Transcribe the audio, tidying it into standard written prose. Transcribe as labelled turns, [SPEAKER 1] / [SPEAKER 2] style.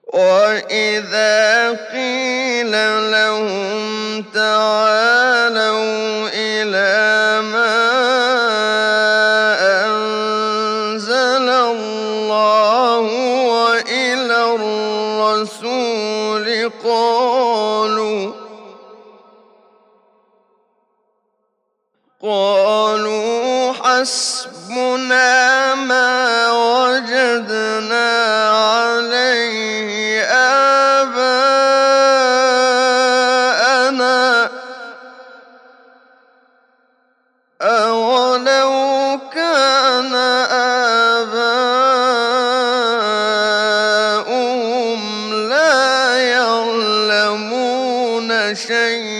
[SPEAKER 1] وَإِذَا قِيلَ لَهُمْ تَعَالَوْا إِلَىٰ مَا أَنزَلَ اللَّهُ وَإِلَى الرَّسُولِ قَالُوا حَسْبُنَا مَا وَجَدْنَا عَلَيْهِ آبَاءَنَا ۚ أَوَلَوْ كَانَ آبَاؤُهُمْ لَا يَعْلَمُونَ شَيْئًا